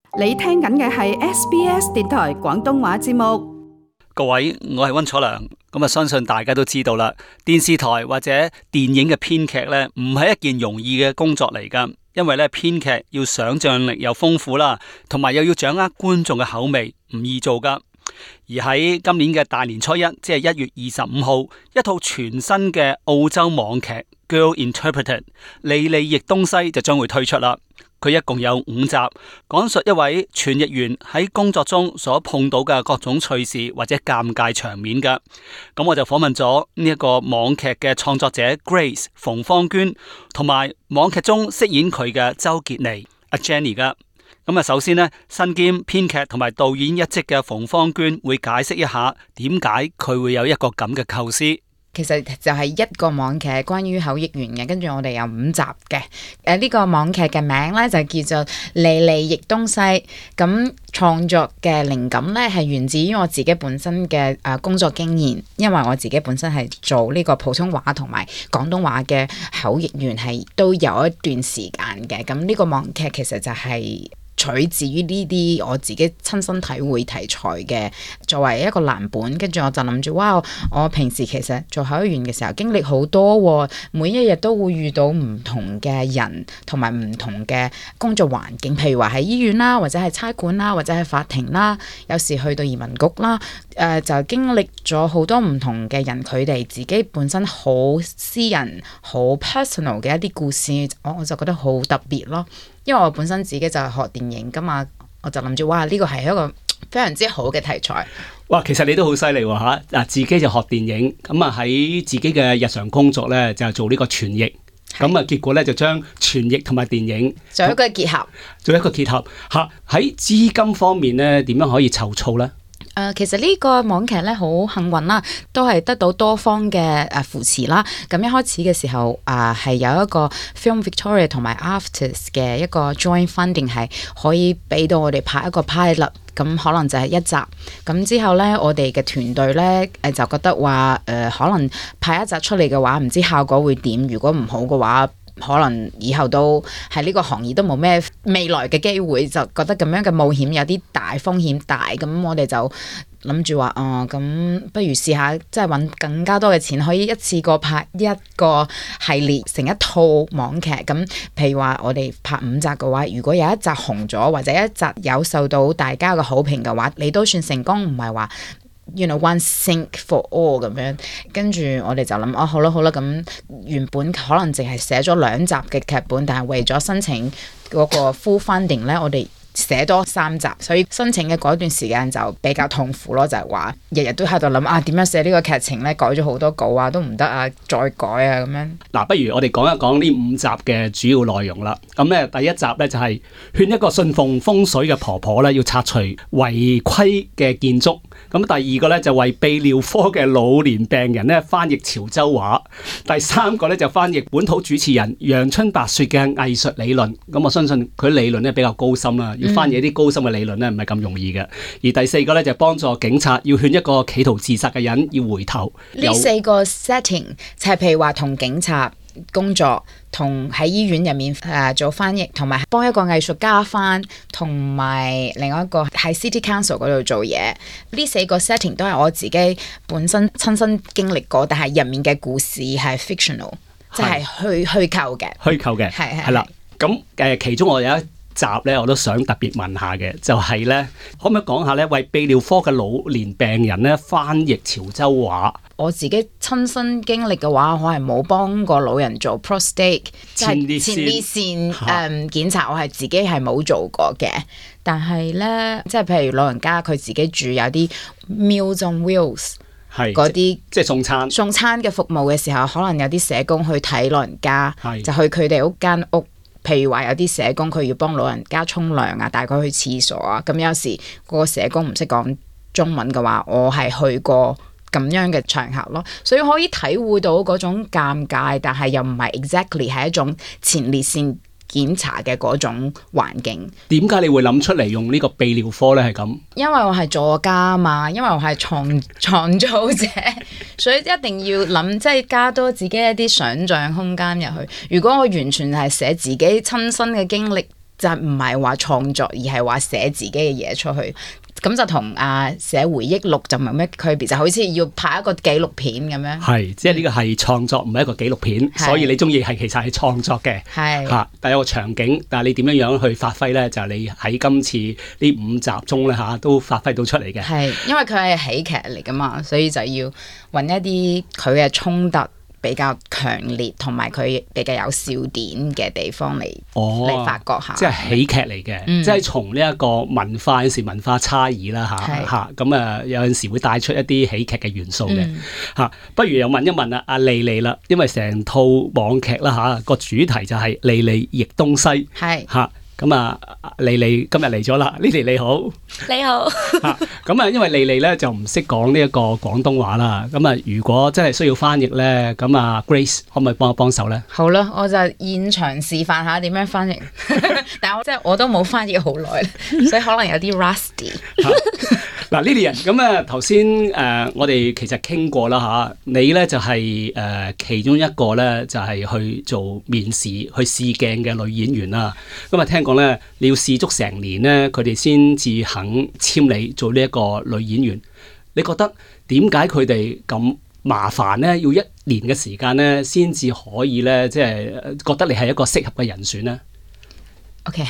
你聽緊嘅係 SBS 電台廣東話節目。 各位，我係溫楚良。相信大家都知道啦，電視台或者電影嘅編劇呢，唔係一件容易嘅工作嚟噶。因為呢，編劇要想象力又豐富啦，同埋又要掌握觀眾嘅口味，唔易做噶。而喺今年嘅大年初一，即係1月25號，一套全新嘅澳洲網劇《Girl Interpreted》莉莉譯東西就將會推出啦。佢一共有5集，講述一位傳譯員喺工作中所碰到嘅各種趣事或者尷尬場面噶。咁我就訪問咗呢一個網劇嘅創作者 Grace 馮芳娟，同埋網劇中飾演佢嘅周潔妮阿 Jenny 噶。首先呢，身兼編劇同埋導演一職嘅馮芳娟會解釋一下點解佢會有一個咁嘅構思。 其實就係一個網劇關於口譯員嘅，跟住我哋有5集嘅。呢個網劇嘅名咧就叫做莉莉譯東西。咁創作嘅靈感咧係源自於我自己本身嘅工作經驗，因為我自己本身係做呢個普通話同埋廣東話嘅口譯員，係都有一段時間嘅。咁呢個網劇其實就係取自於呢啲我自己親身體會題材嘅，作為一個藍本，跟住我就諗住，哇！我平時其實做口譯員嘅時候經歷好多，每一日都會遇到唔同嘅人同埋唔同嘅工作環境，譬如話喺醫院啦，或者係差館啦，或者係法庭啦，有時去到移民局啦，就經歷咗好多唔同嘅人，佢哋自己本身好私人、好 personal 嘅一啲故事，我就覺得好特別咯。因為我本身自己就係學電影噶嘛，我就諗住哇，呢個係一個非常之好嘅題材。 哇，其實你都好犀利喎嚇！嗱，自己就學電影，喺自己嘅日常工作咧就做呢個傳譯，結果咧就將傳譯同埋電影做一個結合嚇。喺資金方面咧，點樣可以籌措咧？ 其實呢個網劇咧好幸運啦，都係得到多方嘅扶持啦。咁一開始嘅時候係有一個 Film Victoria 同埋 AFTRS 嘅一個 joint funding， 係可以俾到我哋拍一個 pilot， 咁可能就係1集。咁之後咧，我哋嘅團隊咧就覺得話可能拍一集出嚟嘅話，唔知效果會點。如果唔好嘅話，可能以後都喺呢個行業都冇咩未來嘅機會，就覺得咁樣嘅冒險有啲大，風險大，咁我哋就諗住話咁不如試下即係揾更加多嘅錢，可以一次過拍一個系列成一套網劇。咁譬如話我哋拍5集嘅話，如果有一集紅咗，或者一集有受到大家嘅好評嘅話，你都算成功，唔係話one sink for all 咁樣。跟住我哋就諗好啦，咁原本可能淨係寫咗2集嘅劇本，但係為咗申請嗰個 full funding 咧，我哋寫多3集，所以申請嘅嗰段時間就比較痛苦咯，就係話日日都喺度諗點樣寫呢個劇情咧，改咗好多稿都唔得再改咁樣。 嗱，不如我哋講一講呢5集嘅主要內容啦。咁咧第1集咧就係勸一個信奉風水嘅婆婆咧要拆除違規嘅建築。咁第2個咧就為泌尿科嘅老年病人咧翻譯潮州話。第3個咧就翻譯本土主持人陽春白雪嘅藝術理論。咁我相信佢理論咧比較高深啦，要翻譯啲高深嘅理論咧唔係咁容易嘅。而第4個咧就幫助警察要勸一個企圖自殺嘅人要回頭。 呢4個 setting 就係譬如話同警察工作，同喺醫院入面做翻譯，同埋幫一個藝術家翻，同埋另外一個喺 City Council 嗰度做嘢。呢4個 setting 都係我自己本身親身經歷過，但係入面嘅故事係 fictional， 即係虛構嘅。係啦。咁其中我有一集咧，我都想特別問下嘅，就係咧，可唔可以講下咧，為泌尿科嘅老年病人咧翻譯潮州話？ 我自己親身經歷嘅話，我係冇幫過老人做 prostate， 即係前列腺檢查，我係自己係冇做過嘅。但係咧，即係譬如老人家佢自己住有啲 Meals on Wheels 嗰啲， 即係送餐嘅服務嘅時候，可能有啲社工去睇老人家，就去佢哋間屋。譬如話有啲社工佢要幫老人家沖涼帶佢去廁所咁有時個社工唔識講中文嘅話，我係去過咁樣嘅場合咯，所以可以體會到嗰種尷尬，但係又唔係 exactly 係一種前列腺檢查嘅嗰種環境。 點解你會諗出嚟用呢個泌尿科呢？係咁， 因為我係作家嘛，因為我係創造者，所以一定要諗，即係加多自己一啲想像空間入去。如果我完全係寫自己親身嘅經歷， 就唔係話創作，而係話寫自己嘅嘢出去。咁就同寫回憶錄就冇咩區別，就好似要拍一個紀錄片咁樣。 係，即係呢個係創作，唔係一個紀錄片，所以你中意係其實係創作嘅。 係嚇，但係有個場景，但係你點樣樣去發揮咧？就係你喺今次呢5集中咧都發揮到出嚟嘅。 係，因為佢係喜劇嚟噶嘛，所以就要揾一啲佢嘅衝突比較強烈，同埋佢比較有笑點嘅地方嚟發掘下。 即係喜劇嚟嘅，即係從呢一個文化有時文化差異啦嚇，咁有陣時會帶出一啲喜劇嘅元素嘅嚇。不如又問一問阿莉莉啦，因為成套網劇啦嚇個主題就係莉莉譯東西係嚇。咁莉莉今日嚟咗啦，莉莉你好， 你好。 咁因為莉莉咧就唔識講呢一個廣東話啦，咁如果真係需要翻譯咧，咁Grace 可唔可以幫我幫手咧？ 好啦，我就現場示範下點樣翻譯，但係我都冇翻譯好耐，所以可能有啲 rusty。 嗱，Lilian，咁頭先我哋其實傾過啦嚇，你咧就係其中一個咧就係去做面試去試鏡嘅女演員啦。咁聽講咧你要試足成年咧，佢哋先至肯簽你做呢一個女演員。你覺得點解佢哋咁麻煩咧？要1年嘅時間咧，先至可以咧，即係覺得你係一個適合嘅人選咧 ？OK。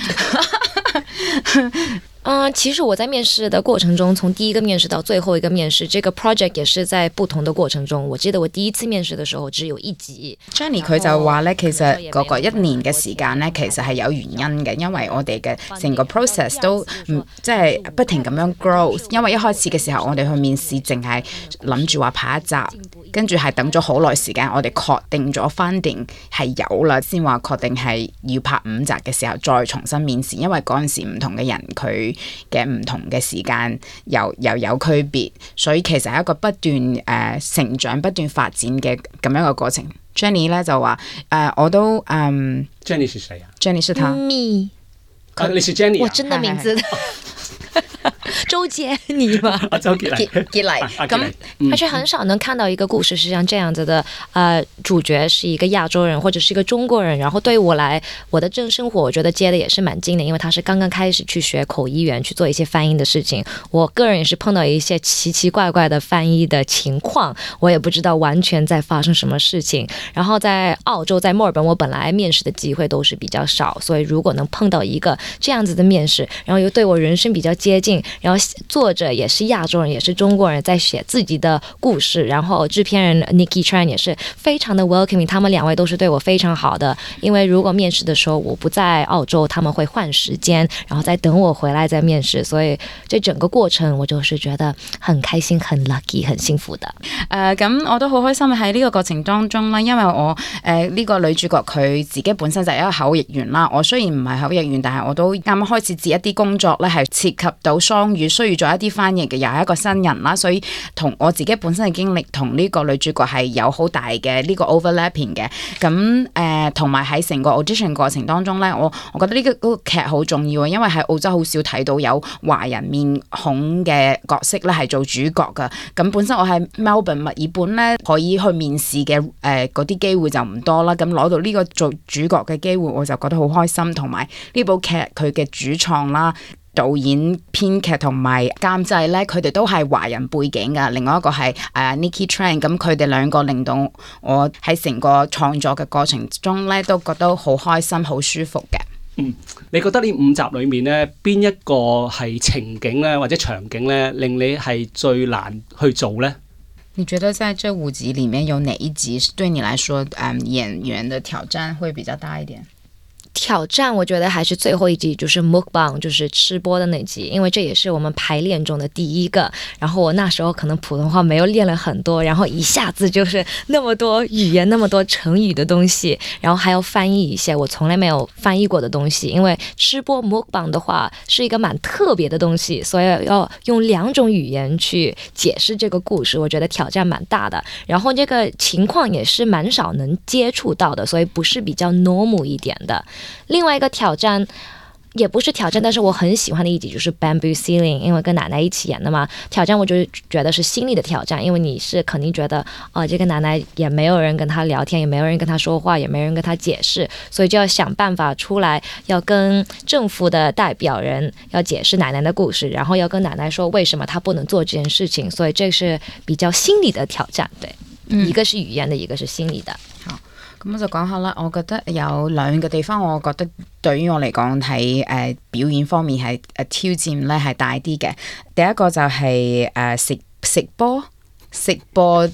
其實我在面試的過程中，從第一個面試到最後一個面試，這個 project 也是在不同的過程中。我記得我第一次面試的時候只有1集。 Jenny 佢就話咧，其實嗰個1年嘅時間咧，其實係有原因嘅，因為我哋嘅成個 process 都即係不停咁樣 grow。因為一開始嘅時候，我哋去面試淨係諗住話拍1集，跟住係等咗好耐時間，我哋確定咗 funding 係有啦，先話確定係要拍5集嘅時候再重新面試，因為嗰陣時唔同嘅人佢嘅唔同嘅時間又有區別，所以其實係一個不斷成長、不斷發展嘅咁樣嘅過程。Jenny 咧就話我都 Jenny 是誰啊 ？Jenny 是他。 你是 Jenny 我真的名字。周杰尼嘛， 周杰黎， 咁而且很少能看到一個故事是像這樣子的，主角是一個亞洲人或者是一個中國人，然後對我來，我的正生活我覺得接的也是蠻近的，因為他是剛剛開始去學口譯員，去做一些翻譯的事情。我個人也是碰到一些奇奇怪怪的翻譯的情況，我也不知道完全在發生什麼事情。然後在澳洲，在墨爾本，我本來面試的機會都是比較少，所以如果能碰到一個這樣子的面試，然後又對我人生比較接近，然後作者也是亞洲人，也是中國人，在寫自己的故事，然後製片人 Nicky Tran 也是非常的 welcoming， 他們2位都是對我非常好的，因為如果面試的時候我不在澳洲，他們會換時間，然後再等我回來再面試，所以這整個過程我就是覺得很開心、很 lucky、很幸福的。 咁我都好開心喺呢個過程當中啦，因為我呢個女主角佢自己本身就係一個口譯員啦，我雖然唔係口譯員，但係我都啱啱開始接一啲工作咧，係涉及到雙語，需要做一啲翻譯嘅，又係一個新人啦，所以同我自己本身嘅經歷同呢個女主角係有好大嘅呢個 overlapping 嘅。咁同埋喺成個 audition 過程當中咧，我覺得呢個劇好重要啊，因為喺澳洲好少睇到有華人面孔嘅角色咧係做主角噶。咁本身我喺 Melbourne 墨爾本咧可以去面試嘅嗰啲機會就唔多啦，咁攞到呢個做主角嘅機會我就覺得好開心，同埋呢部劇佢嘅主創啦、導演、編劇同埋監製咧，佢哋都係華人背景噶。另外一個係Nicky Tran， 咁佢哋2個令到我喺成個創作嘅過程中咧，都覺得好開心、好舒服嘅。 你覺得呢5集裏面咧，邊一個係情景咧，或者場景咧，令你係最難去做咧？ 你覺得在這5集裏面有哪一集對你來說，演員的挑戰會比較大一點？ 挑戰我覺得還是最後一集，就是 Mukbang， 就是吃播的那集，因為這也是我們排練中的第一個，然後我那時候可能普通話沒有練了很多，然後一下子就是那麼多語言，那麼多成語的東西，然後還要翻譯一些我從來沒有翻譯過的東西，因為吃播 Mukbang 的話是一個蠻特別的東西，所以要用2種語言去解釋這個故事，我覺得挑戰蠻大的，然後這個情況也是蠻少能接觸到的，所以不是比較 normal 一點的。另外一個挑戰也不是挑战，但是我很喜欢的一集就是 Bamboo Ceiling， 因为跟奶奶一起演的嘛。挑战我就觉得是心理的挑战，因为你是肯定觉得这个奶奶也没有人跟她聊天，也没有人跟她说话，也没人跟她解释，所以就要想办法出来，要跟政府的代表人要解释奶奶的故事，然后要跟奶奶说为什么她不能做這件事情，所以這是比較心理的挑戰，對，一個是語言的，一個是心理的。 好，咁我就講下啦。我覺得有兩個地方，我覺得對於我嚟講喺表演方面係挑戰咧係大啲嘅。第一個就係食播食飯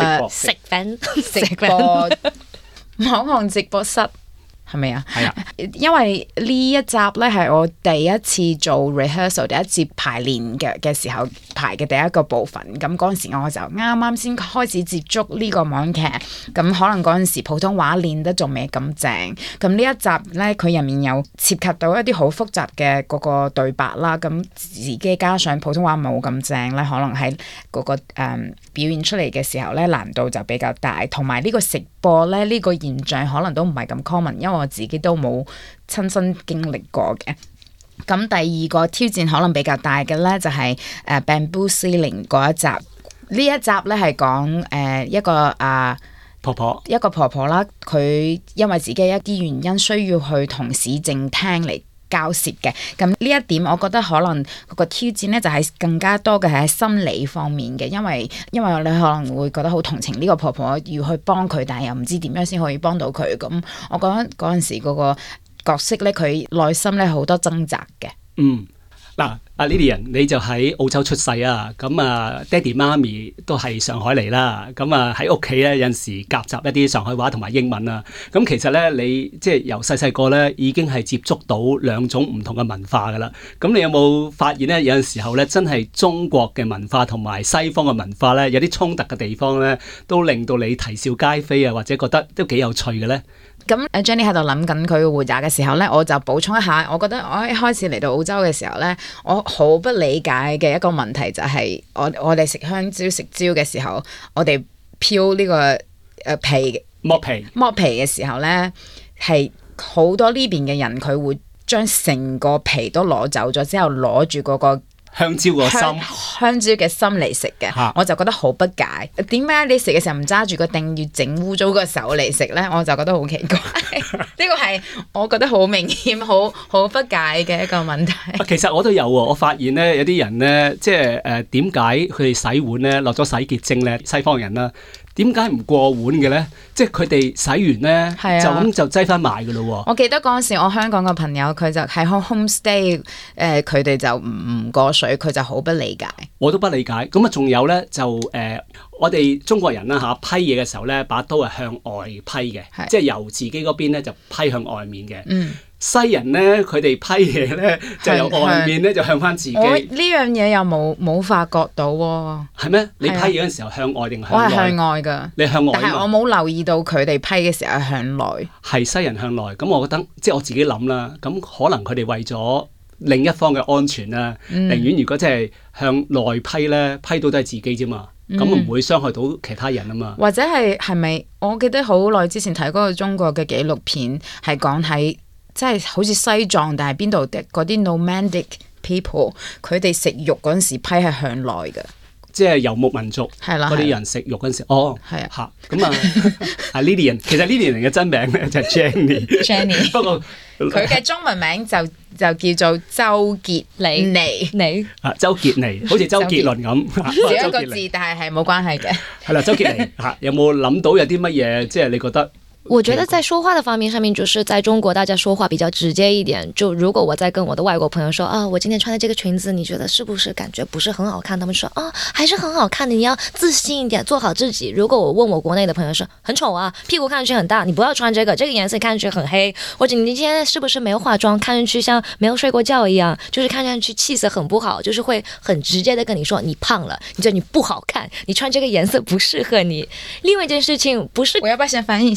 網紅直播室。係咪啊？ 係啊， 因為呢一集咧係我第一次做 rehearsal， 第一次排練嘅時候排嘅第一個部分。咁嗰陣時我就啱啱先開始接觸呢個網劇，咁可能嗰陣時普通話練得仲未咁正。咁呢一集咧佢入面有涉及到一啲好複雜嘅嗰個對白啦，咁自己加上普通話冇咁正咧，可能喺嗰個表現出嚟嘅時候咧難度就比較大，同埋呢個食播咧呢個現象可能都唔係咁 common， 因為我自己都冇親身經歷過嘅。咁第二個挑戰可能比較大嘅咧就係Bamboo Ceiling 嗰一集。呢一集咧係講一個一個婆婆啦，佢因為自己一啲原因需要去同市政廳嚟交涉嘅。咁呢一點我覺得可能個挑戰咧就係更加多嘅係喺心理方面嘅，因為你可能會覺得好同情呢個婆婆，要去幫佢，但係又唔知點樣先可以幫到佢。咁我覺得嗰陣時嗰個角色咧，佢內心咧好多掙扎嘅。 嗱，阿 Lilian 你就喺澳洲出世啊，咁啊爹哋媽咪都係上海嚟啦，咁啊喺屋企咧有陣時夾雜一啲上海話同埋英文啊，咁其實咧你即係由細細個咧已經係接觸到兩種唔同嘅文化噶啦，咁你有冇發現咧有陣時候咧真係中國嘅文化同埋西方嘅文化咧有啲衝突嘅地方咧，都令到你啼笑皆非啊，或者覺得都幾有趣嘅咧？ 咁 Jenny 喺度諗緊佢嘅回答嘅時候咧，我就補充一下，我覺得我一開始嚟到澳洲嘅時候咧，我好不理解嘅一個問題就係我哋食香蕉食蕉嘅時候，我哋漂呢個皮剝皮嘅時候咧，係好多呢邊嘅人佢會將成個皮都攞走咗之後，攞住嗰個香蕉個心， 香蕉嘅心嚟食嘅，我就覺得好不解。點解你食嘅時候唔揸住個定，要整污糟個手嚟食咧？我就覺得好奇怪。呢個係我覺得好明顯、好不解嘅一個問題。 其實我都有喎，我發現咧有啲人咧，即係點解佢哋洗碗咧落咗洗潔精咧？西方人啦。點解唔過碗嘅咧？即係佢哋洗完咧，就咁就擠翻埋嘅咯喎。我記得嗰陣時，我香港嘅朋友佢就喺 homestay， 佢哋就唔過水，佢就好不理解。 我都不理解。咁啊，仲有咧就我哋中國人啦嚇，批嘢嘅時候咧，把刀係向外批嘅，即係由自己嗰邊咧就批向外面嘅。西人咧，佢哋批嘢咧就由外面咧就向翻自己。我呢樣嘢又冇發覺到喎。 係咩？你批嘢嗰陣時候向外定向內？ 我係向外㗎。 你向外。 但係我冇留意到佢哋批嘅時候係向內。 係西人向內。咁我覺得即係我自己諗啦。咁可能佢哋為咗另一方嘅安全啦，寧願如果即係向內批咧，批到都係自己啫嘛。咁唔會傷害到其他人啊嘛。 或者係咪？我記得好耐之前睇嗰個中國嘅紀錄片，係講喺即係好似西藏，但係邊度嗰啲 nomadic people， 佢哋食肉嗰陣時批係向內嘅。 即係遊牧民族嗰啲人食肉嗰陣時，係啊嚇咁啊，係 Lilian， 其實 Lilian 嘅真名咧就係 Jenny， 不過佢嘅中文名就叫做周傑尼啊，周傑尼，好似周杰倫咁， 少一個字，但係冇關係嘅。 係啦，周傑尼嚇，有冇諗到有啲乜嘢？即係你覺得？ 我覺得在說話的方面上面，就是在中國大家說話比較直接一點。就如果我在跟我的外國朋友說啊，我今天穿的這個裙子，你覺得是不是感覺不是很好看？他們說啊，還是很好看的，你要自信一點，做好自己。如果我問我國內的朋友說很醜啊，屁股看上去很大，你不要穿這個，這個顏色看上去很黑，或者你今天是不是沒有化妝，看上去像沒有睡過覺一樣，就是看上去氣色很不好，就是會很直接的跟你說你胖了，你覺得你不好看，你穿這個顏色不適合你。另外一件事情不是， 我要不要先翻譯一下呢？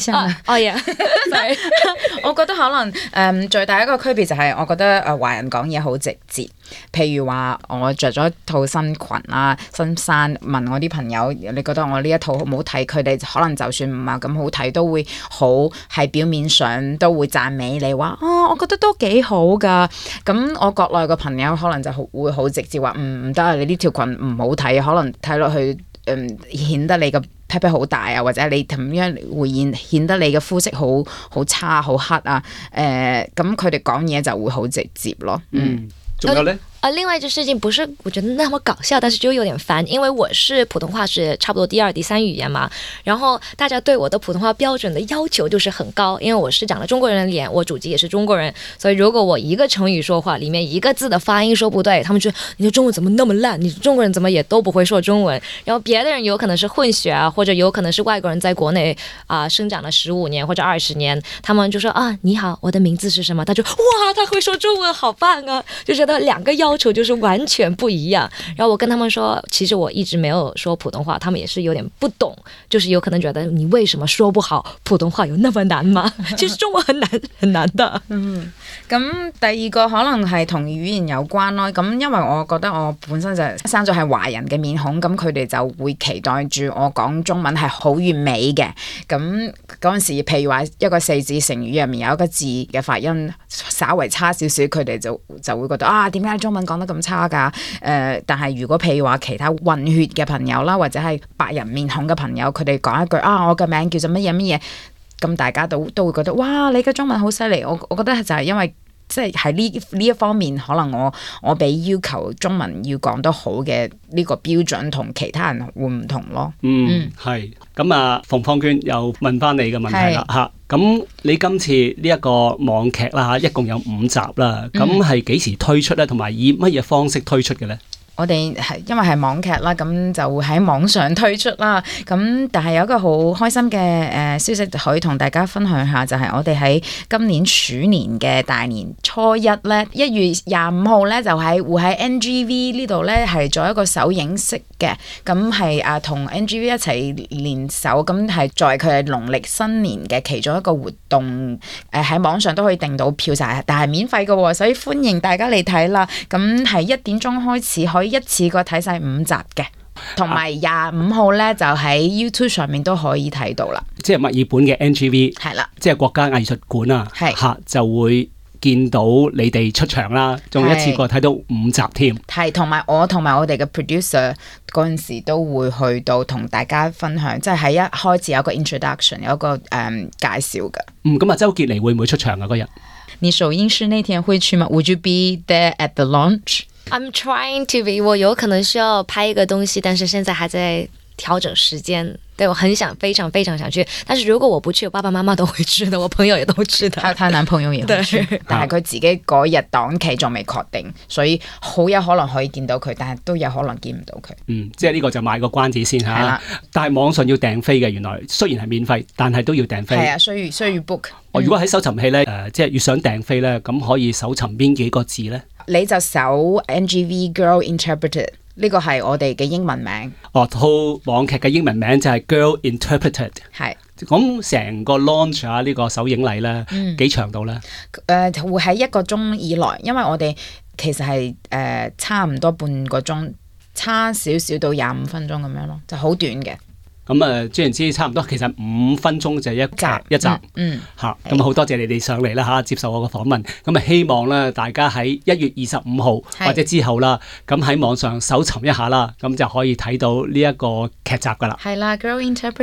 哦呀， 我覺得可能最大一個區別就係我覺得華人講嘢好直接，譬如話我着咗套新裙啦、新衫，問我啲朋友你覺得我呢一套好唔好睇？佢哋可能就算唔係咁好睇，都會好係表面上都會讚美你話我覺得都幾好噶。咁我國內個朋友可能就會好直接話唔得啊，你呢條裙唔好睇，可能睇落去顯得你個 pat pat 好大啊，或者你咁樣會顯得你嘅膚色好差好黑啊。咁佢哋講嘢就會好直接咯。 仲有咧？ 另外一件事情不是我觉得那么搞笑，但是就有点烦，因为我是普通话是差不多第二、第三语言嘛，然后大家对我的普通话标准的要求就是很高，因为我是长了中国人的脸，我祖籍也是中国人，所以如果我一个成语说话里面一个字的发音说不对，他们就你的中文怎么那么烂，你中国人怎么也都不会说中文，然后别的人有可能是混血啊，或者有可能是外国人在国内生长了15年或者20年，他们就说你好，我的名字是什么，他就哇他会说中文好棒啊，就觉得两个要求就是完全不一样。然后我跟他们说其实我一直没有说普通话，他们也是有点不懂，就是有可能觉得你为什么说不好普通話有那麼難嗎？其實中文很難的。 咁第二個可能係同語言有關咯。咁因為我覺得我本身就生咗係華人嘅面孔，咁佢哋就會期待住我講中文係好完美嘅。咁嗰陣時，譬如話一個四字成語入面有一個字嘅發音稍為差少少，佢哋就會覺得點解中文講得咁差㗎？但係如果譬如話其他混血嘅朋友啦，或者係白人面孔嘅朋友，佢哋講一句我嘅名叫做乜嘢乜嘢，咁大家都會覺得哇你嘅中文好犀利。我覺得就係因為即係喺呢一方面，可能我被要求中文要講得好嘅呢個標準同其他人會唔同咯。 係咁啊，馮芳娟又問翻你嘅問題啦嚇。咁你今次呢一個網劇啦嚇，一共有5集啦，咁係幾時推出咧？同埋以乜嘢方式推出嘅咧？ 我哋係因為係網劇啦，咁就會喺網上推出啦。咁但係有一個好開心嘅消息可以同大家分享下，就係我哋喺今年鼠年嘅大年初一咧，1月25號咧就會喺 NGV 呢度咧係做一個首映式嘅。咁係同 NGV 一齊聯手，咁係作為佢哋農曆新年嘅其中一個活動。喺網上都可以訂到票晒，但係免費嘅喎，所以歡迎大家嚟睇啦。咁係1點鐘開始可以一次過睇晒5集嘅，同埋25號咧就喺 YouTube 上面都可以睇到啦。 即係墨爾本嘅 NGV 係啦， 即係國家藝術館啊，嚇就會見到你哋出場啦，仲一次過睇到5集添。係同埋我哋嘅 producer 嗰陣時都會去到同大家分享，即係喺一開始有個 introduction 有一個介紹嘅。咁啊，周杰尼會唔會出場啊？嗰日你首映式那天會去嗎？ Would you be there at the launch? I'm trying to be， 我有可能需要拍一個東西，但是現在還在調整時間。對，我很想，非常非常想去。但是如果我不去，我爸爸媽媽都會知的，我朋友也都知的。他男朋友也會去，但係佢自己嗰日檔期仲未確定，所以好有可能可以見到佢，但係都有可能見唔到佢。即係呢個就賣個關子先嚇。係啦，但係網上要訂飛嘅，原來雖然係免費，但係都要訂飛。係啊，需要 book。如果喺搜尋器咧，即係要想訂飛咧，咁可以搜尋邊幾個字咧？你就搜 NGV Girl Interpreted。呢個係我哋嘅英文名。套網劇嘅英文名就係 Girl Interpreted。係。咁成個 launch 呢個首映禮咧，幾長度咧？會喺1個鐘以內，因為我哋其實係差唔多半個鐘，差少少到25分鐘咁樣咯，就好短嘅。咁總言之差唔多，其實5分鐘就一集。咁好多謝你哋上嚟啦嚇，接受我個訪問。咁希望咧大家喺1月25號或者之後啦，咁喺網上搜尋一下啦，咁就可以睇到呢一個劇集噶啦。係啦 ，Girl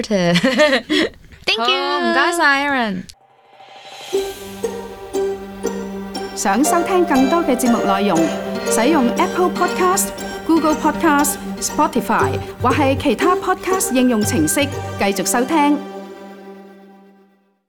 Interpreted。Thank you，唔該晒 Aaron。 想收聽更多嘅節目內容，使用 Apple Podcast、Google Podcast、Spotify 或係其他 Podcast 應用程式繼續收聽。